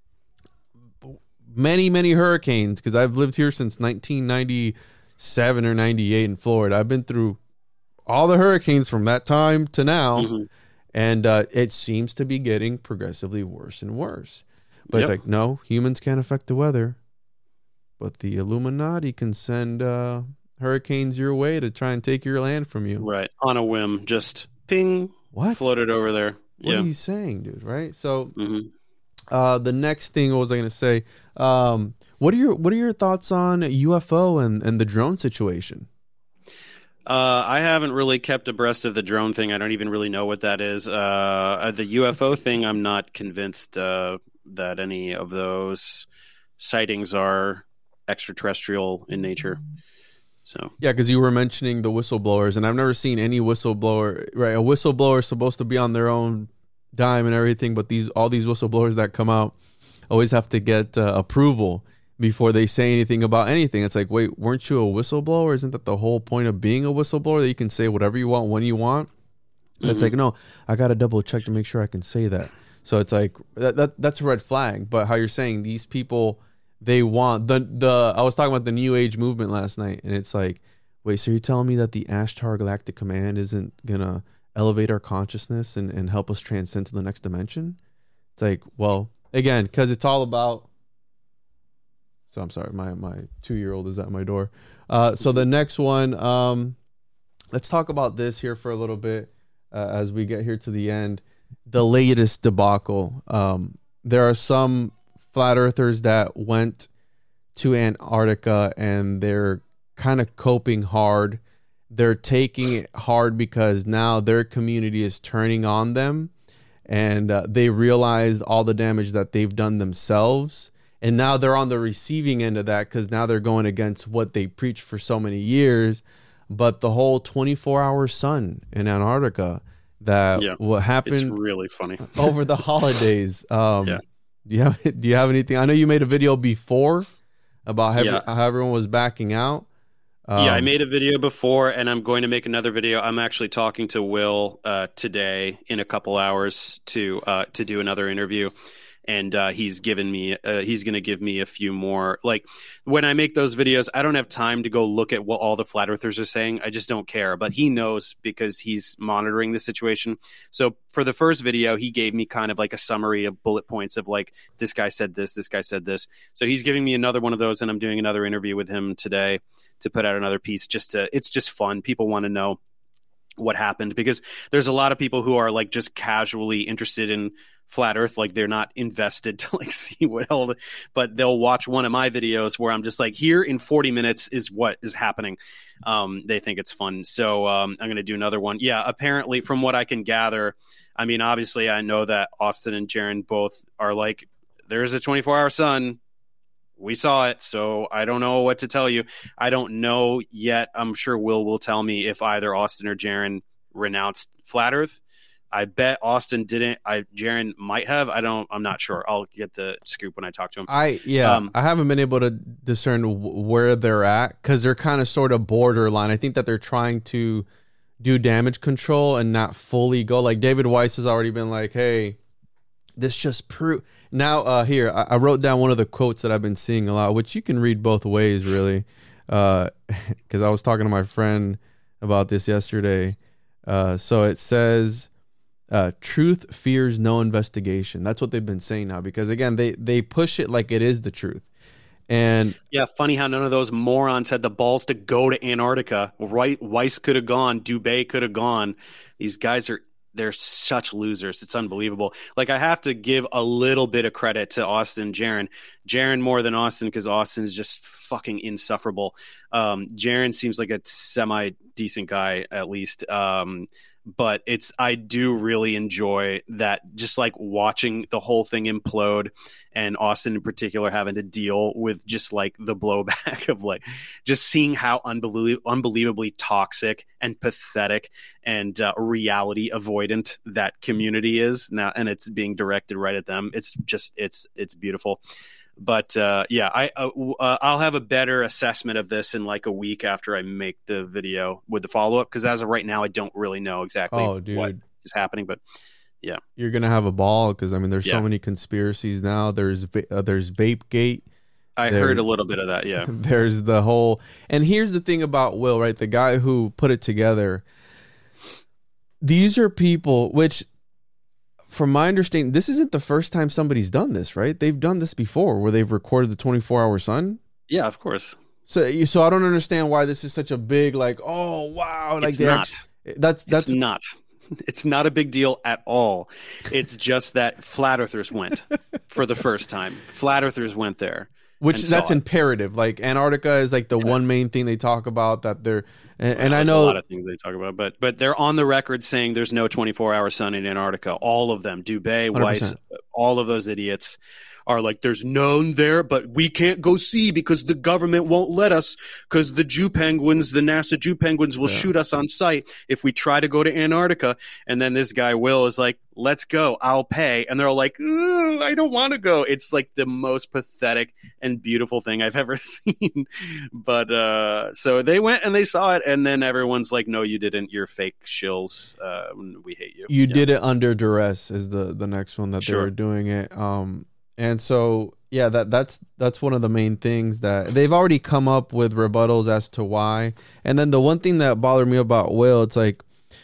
many, many hurricanes because I've lived here since 1997 or 98 in Florida. I've been through all the hurricanes from that time to now, and it seems to be getting progressively worse and worse. But it's like, no, humans can't affect the weather, but the Illuminati can send hurricanes your way to try and take your land from you. Right. On a whim, just ping, What? floated over there. What yeah. are you saying, dude? Right? So Mm-hmm. the next thing, what was I going to say? What are your thoughts on UFO and the drone situation? I haven't really kept abreast of the drone thing. I don't even really know what that is. The UFO thing, I'm not convinced that any of those sightings are extraterrestrial in nature. So Yeah, because you were mentioning the whistleblowers, and I've never seen any whistleblower. Right, a whistleblower is supposed to be on their own dime and everything, but all these whistleblowers that come out always have to get approval before they say anything about anything. It's like, wait, weren't you a whistleblower? Isn't that the whole point of being a whistleblower, that you can say whatever you want when you want? And it's like, no, I got to double check to make sure I can say that. So it's like that's a red flag. But how you're saying these people, they want I was talking about the New Age movement last night, and it's like, wait, so you're telling me that the Ashtar Galactic Command isn't gonna elevate our consciousness and help us transcend to the next dimension? It's like, well, again, because it's all about. So I'm sorry, my 2-year-old is at my door. So the next one, let's talk about this here for a little bit as we get here to the end. The latest debacle. There are some flat earthers that went to Antarctica and they're kind of coping hard. They're taking it hard because now their community is turning on them, and they realize all the damage that they've done themselves. And now they're on the receiving end of that, because now they're going against what they preached for so many years. But the whole 24-hour sun in Antarctica, what happened, it's really funny over the holidays. Yeah. Do you have anything? I know you made a video before about how everyone was backing out. I made a video before, and I'm going to make another video. I'm actually talking to Will today in a couple hours to do another interview. And he's going to give me a few more. Like, when I make those videos, I don't have time to go look at what all the flat earthers are saying. I just don't care. But he knows, because he's monitoring the situation. So for the first video, he gave me kind of like a summary of bullet points of like, this guy said this, this guy said this. So he's giving me another one of those, and I'm doing another interview with him today to put out another piece. It's just fun. People want to know what happened, because there's a lot of people who are like just casually interested in flat earth, like they're not invested to like see what held, but they'll watch one of my videos where I'm just like, here in 40 minutes is what is happening. They think it's fun. So I'm going to do another one. Yeah, apparently from what I can gather, I mean, obviously I know that Austin and Jaron both are like, there's a 24-hour sun. We saw it, so I don't know what to tell you. I don't know yet. I'm sure Will tell me if either Austin or Jaron renounced flat earth. I bet Austin didn't. Jaron might have. I'm not sure. I'll get the scoop when I talk to him. I haven't been able to discern where they're at, because they're kind of sort of borderline. I think that they're trying to do damage control and not fully go. Like David Weiss has already been like, hey, this just prove. Now, here, I wrote down one of the quotes that I've been seeing a lot, which you can read both ways, really, because I was talking to my friend about this yesterday. So it says, truth fears no investigation. That's what they've been saying now, because, again, they push it like it is the truth. And yeah, funny how none of those morons had the balls to go to Antarctica. Right? Weiss could have gone. Dubé could have gone. These guys they're such losers. It's unbelievable. Like, I have to give a little bit of credit to Austin and Jaron. Jaron more than Austin, because Austin's just fucking insufferable. Jaron seems like a semi-decent guy, at least. But I do really enjoy that, just like watching the whole thing implode, and Austin in particular having to deal with just like the blowback of like just seeing how unbelievably toxic and pathetic and reality avoidant that community is now, and it's being directed right at them. It's just it's beautiful. But I'll have a better assessment of this in like a week after I make the video with the follow-up, because as of right now, I don't really know exactly what is happening. But yeah, you're gonna have a ball, because I mean, there's so many conspiracies now. There's Vapegate. I heard a little bit of that. Yeah, there's the whole. And here's the thing about Will, right? The guy who put it together. These are people which, from my understanding, this isn't the first time somebody's done this, right? They've done this before, where they've recorded the 24-hour sun. Yeah, of course. So I don't understand why this is such a big, like, oh wow, like It's not. That's It's not. It's not a big deal at all. It's just that flat earthers went for the first time. Flat earthers went there. Which that's imperative. Like Antarctica is like the one main thing they talk about that they're, and I know a lot of things they talk about, but they're on the record saying there's no 24-hour sun in Antarctica. All of them, Dubé, 100%. Weiss, all of those idiots are like, there's none there, but we can't go see because the government won't let us because the NASA Jew penguins will shoot us on sight if we try to go to Antarctica. And then this guy, Will, is like, let's go, I'll pay. And they're all like, I don't want to go. It's like the most pathetic and beautiful thing I've ever seen. But so they went and they saw it. And then everyone's like, no, you didn't. You're fake shills. We hate you. You did it under duress is the next one that Sure. they were doing it. And so, yeah, that's one of the main things that they've already come up with rebuttals as to why. And then the one thing that bothered me about Will, it's like,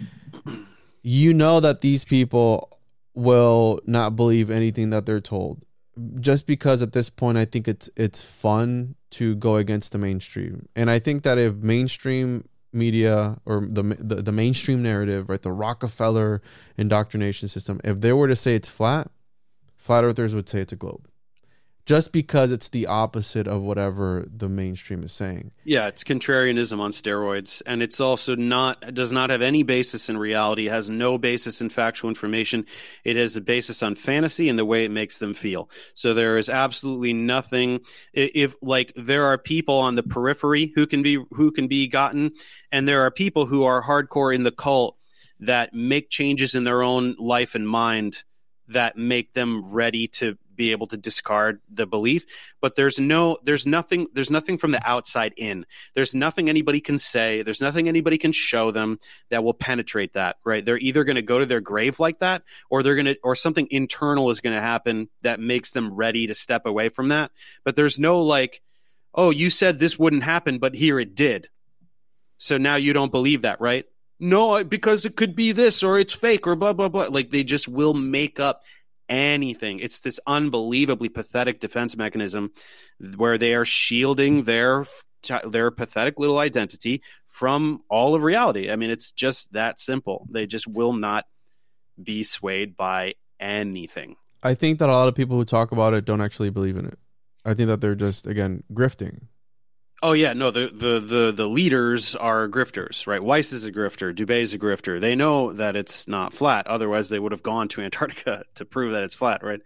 you know that these people will not believe anything that they're told, just because at this point I think it's fun to go against the mainstream. And I think that if mainstream media or the mainstream narrative, right, the Rockefeller indoctrination system, if they were to say it's flat earthers would say it's a globe, just because it's the opposite of whatever the mainstream is saying. Yeah, it's contrarianism on steroids, and it's also does not have any basis in reality. It has no basis in factual information. It has a basis on fantasy and the way it makes them feel. So there is absolutely nothing. If like there are people on the periphery who can be gotten, and there are people who are hardcore in the cult that make changes in their own life and mind that make them ready to be able to discard the belief. But there's nothing from the outside in. There's nothing anybody can say. There's nothing anybody can show them that will penetrate that, right? They're either going to go to their grave like that, or or something internal is going to happen that makes them ready to step away from that. But there's no like, oh, you said this wouldn't happen, but here it did. So now you don't believe that, right? No, because it could be this or it's fake or blah, blah, blah. Like they just will make up anything. It's this unbelievably pathetic defense mechanism where they are shielding their pathetic little identity from all of reality. I mean, it's just that simple. They just will not be swayed by anything. I think that a lot of people who talk about it don't actually believe in it. I think that they're just, again, grifting. Oh yeah, no, the leaders are grifters, right? Weiss is a grifter, Dubé is a grifter. They know that it's not flat, otherwise they would have gone to Antarctica to prove that it's flat, right?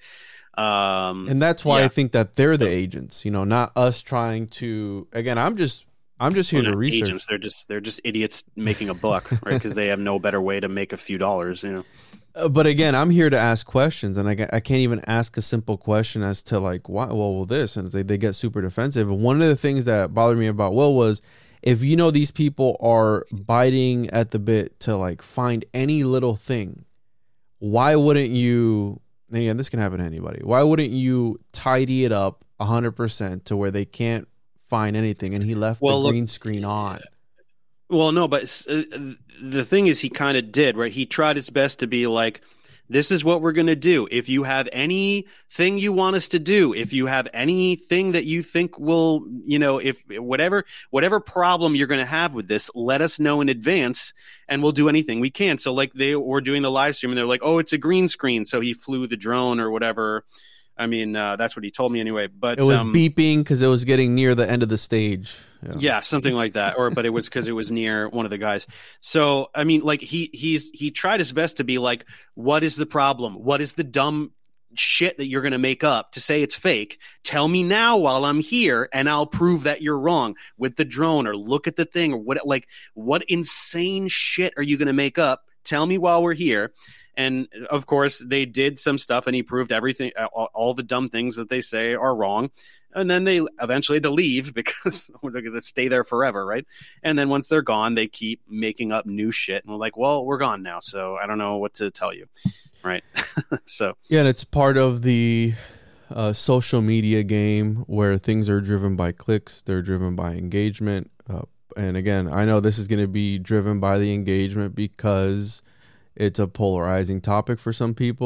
And that's why I think that they're the agents, not us trying to. Again, I'm just here to research. Agents, they're just idiots making a buck, right? Because they have no better way to make a few dollars, But again, I'm here to ask questions, and I can't even ask a simple question as to like, why? Well, this, and they get super defensive. And one of the things that bothered me about Will was, if these people are biting at the bit to like find any little thing, why wouldn't you? And this can happen to anybody. Why wouldn't you tidy it up 100% to where they can't find anything? And he left the green screen on. Well, no, but the thing is, he kind of did, right? He tried his best to be like, this is what we're going to do. If you have anything you want us to do, if you have anything that you think will, if whatever problem you're going to have with this, let us know in advance and we'll do anything we can. So like they were doing the live stream and they're like, oh, it's a green screen. So he flew the drone or whatever. I mean, that's what he told me anyway. But it was beeping because it was getting near the end of the stage. Yeah, something like that. But it was because it was near one of the guys. So I mean, like he tried his best to be like, what is the problem? What is the dumb shit that you're going to make up to say it's fake? Tell me now while I'm here, and I'll prove that you're wrong with the drone, or look at the thing, or what insane shit are you going to make up? Tell me while we're here. And of course, they did some stuff, and he proved everything, all the dumb things that they say are wrong. And then they eventually had to leave because they're going to stay there forever, right? And then once they're gone, they keep making up new shit. And we're like, well, we're gone now, so I don't know what to tell you, right? So yeah, and it's part of the social media game where things are driven by clicks, they're driven by engagement. And again, I know this is going to be driven by the engagement because it's a polarizing topic for some people.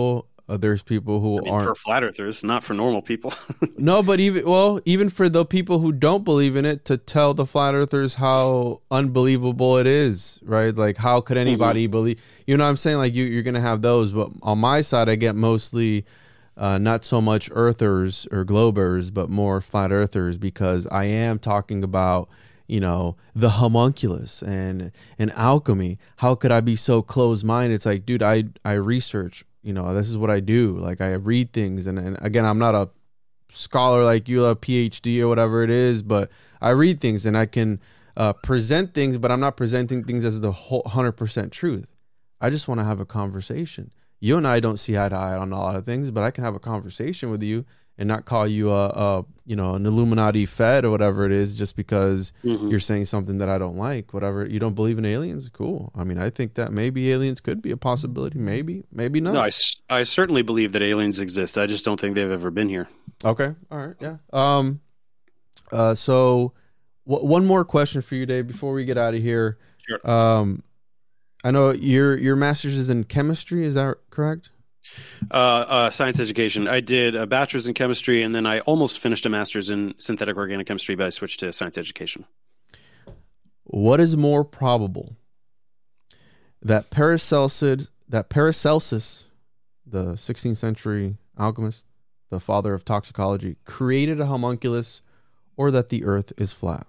there's people who aren't for flat earthers, not for normal people. No, but even for the people who don't believe in it, to tell the flat earthers how unbelievable it is, right? Like, how could anybody believe? You know what I'm saying? Like, you're gonna have those, but on my side, I get mostly not so much earthers or globers, but more flat earthers, because I am talking about, you know, the homunculus and alchemy. How could I be so closed-minded? It's like, dude, I research. You know, this is what I do. Like, I read things, and again, I'm not a scholar like you, a PhD or whatever it is, but I read things and I can present things, but I'm not presenting things as the whole 100% truth. I just want to have a conversation. You and I don't see eye to eye on a lot of things, but I can have a conversation with you and not call you an Illuminati Fed or whatever it is, just because you're saying something that I don't like. Whatever, you don't believe in aliens, cool. I mean, I think that maybe aliens could be a possibility. Maybe not. No, I certainly believe that aliens exist. I just don't think they've ever been here. Okay, all right, yeah. So one more question for you, Dave, before we get out of here. Sure. I know your master's is in chemistry. Is that correct? Science education. I did a bachelor's in chemistry, and then I almost finished a master's in synthetic organic chemistry, but I switched to science education. What is more probable? That Paracelsus, the 16th century alchemist, the father of toxicology, created a homunculus, or that the earth is flat?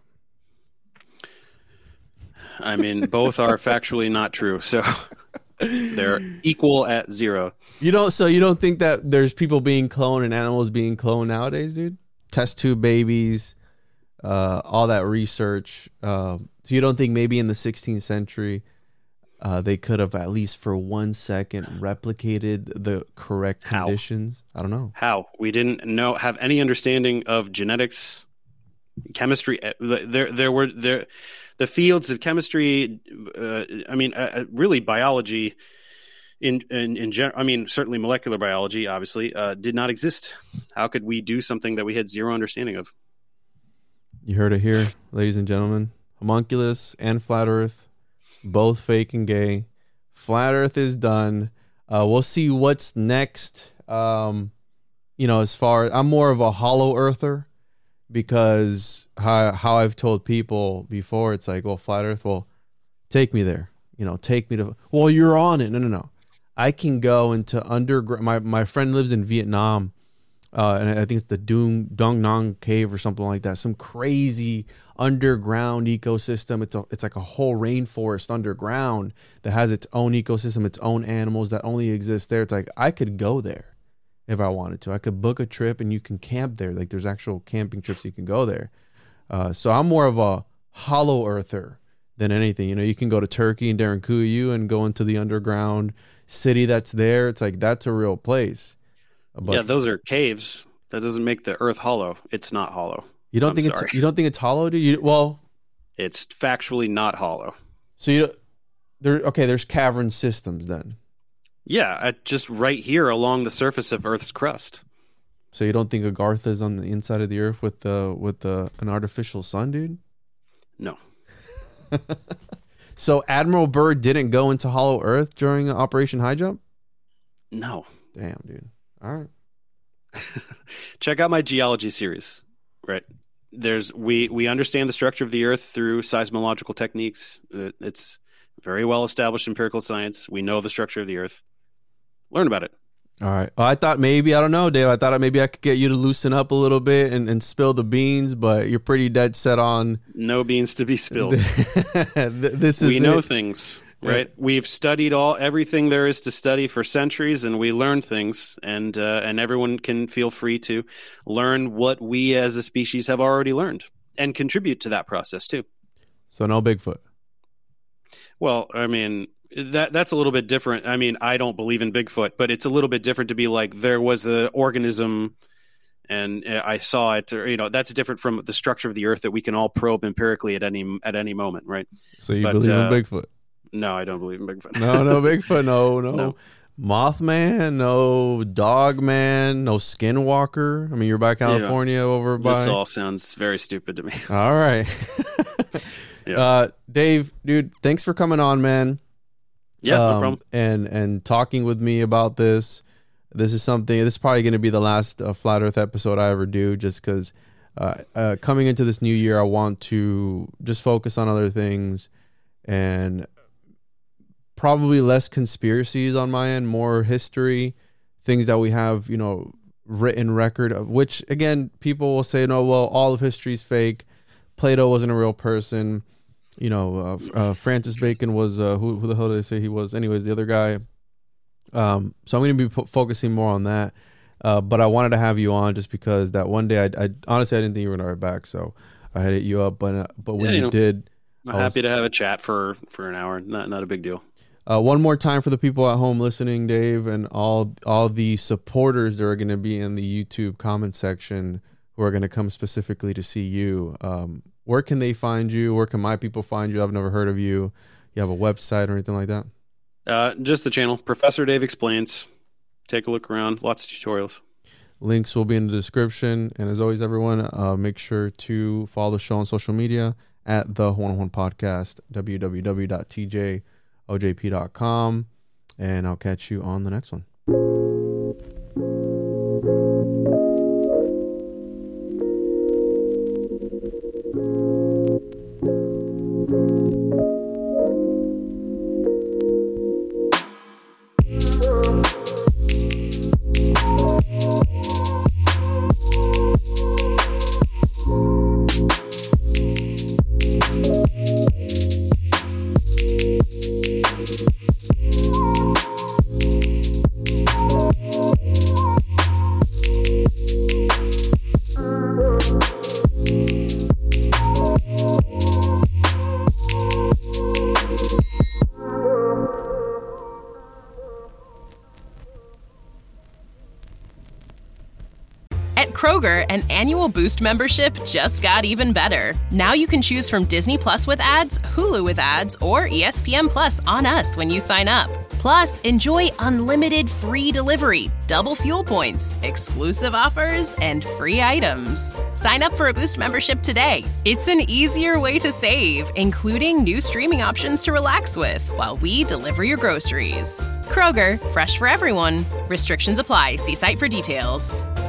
I mean, both are factually not true, so they're equal at zero. You don't think that there's people being cloned and animals being cloned nowadays, dude? Test tube babies, all that research. So you don't think maybe in the 16th century they could have, at least for 1 second, replicated the correct conditions? I don't know. How? We didn't have any understanding of genetics, chemistry. The fields of chemistry, really biology, in general, I mean, certainly molecular biology, obviously, did not exist. How could we do something that we had zero understanding of? You heard it here, ladies and gentlemen. Homunculus and flat earth, both fake and gay. Flat earth is done. We'll see what's next. As far, I'm more of a hollow earther, because how I've told people before, it's like, well, flat earth, well, take me there. Take me to, well, you're on it. No. I can go into underground. My friend lives in Vietnam, and I think it's the Dong Nong Cave or something like that. Some crazy underground ecosystem. It's like a whole rainforest underground that has its own ecosystem, its own animals that only exist there. It's like, I could go there if I wanted to. I could book a trip and you can camp there. Like, there's actual camping trips you can go there. So I'm more of a hollow earther than anything. You can go to Turkey and Derinkuyu and go into the underground city that's there. It's like, that's a real place. But yeah, those are caves. That doesn't make the earth hollow. It's not hollow. You don't think it's hollow, dude? It's factually not hollow. So there's cavern systems then. Yeah, just right here along the surface of Earth's crust. So you don't think Agartha is on the inside of the Earth with an artificial sun, dude? No. So Admiral Byrd didn't go into Hollow Earth during Operation High Jump? No. Damn, dude. All right. Check out my geology series. Right. We understand the structure of the Earth through seismological techniques. It's very well established empirical science. We know the structure of the Earth. Learn about it. All right. Well, I thought maybe, I don't know, Dave. I thought maybe I could get you to loosen up a little bit and spill the beans, but you're pretty dead set on no beans to be spilled. We know things, right? Yeah. We've studied everything there is to study for centuries, and we learn things, and everyone can feel free to learn what we as a species have already learned and contribute to that process too. So no Bigfoot. Well, I mean, that's a little bit different. I mean, I don't believe in Bigfoot, but it's a little bit different to be like, there was an organism and I saw it, or, that's different from the structure of the Earth that we can all probe empirically at any moment, right? So you believe in Bigfoot? No, I don't believe in Bigfoot. No Bigfoot, no. Mothman, no Dogman, no Skinwalker. I mean, you're by California over by... This all sounds very stupid to me. All right. Yeah. Dave, dude, thanks for coming on, man. Yeah, no problem. And talking with me about this. This is probably going to be the last Flat Earth episode I ever do, just because coming into this new year, I want to just focus on other things and probably less conspiracies on my end, more history, things that we have, written record of, which again, people will say, no, well, all of history is fake. Plato wasn't a real person. Francis Bacon was, who the hell did they say he was? Anyways, the other guy. So I'm going to be focusing more on that. But I wanted to have you on just because that one day, I honestly, I didn't think you were going to write back. So I had hit you up, but when you did, I'm happy to have a chat for an hour. Not a big deal. One more time for the people at home listening, Dave, and all the supporters that are going to be in the YouTube comment section who are going to come specifically to see you. Where can they find you? Where can my people find you? I've never heard of you. You have a website or anything like that? Just the channel, Professor Dave Explains. Take a look around. Lots of tutorials. Links will be in the description. And as always, everyone, make sure to follow the show on social media at the One on One Podcast, www.tjojp.com. And I'll catch you on the next one. Kroger, an annual Boost membership just got even better. Now you can choose from Disney Plus with ads, Hulu with ads, or ESPN Plus on us when you sign up. Plus, enjoy unlimited free delivery, double fuel points, exclusive offers, and free items. Sign up for a Boost membership today. It's an easier way to save, including new streaming options to relax with while we deliver your groceries. Kroger, fresh for everyone. Restrictions apply. See site for details.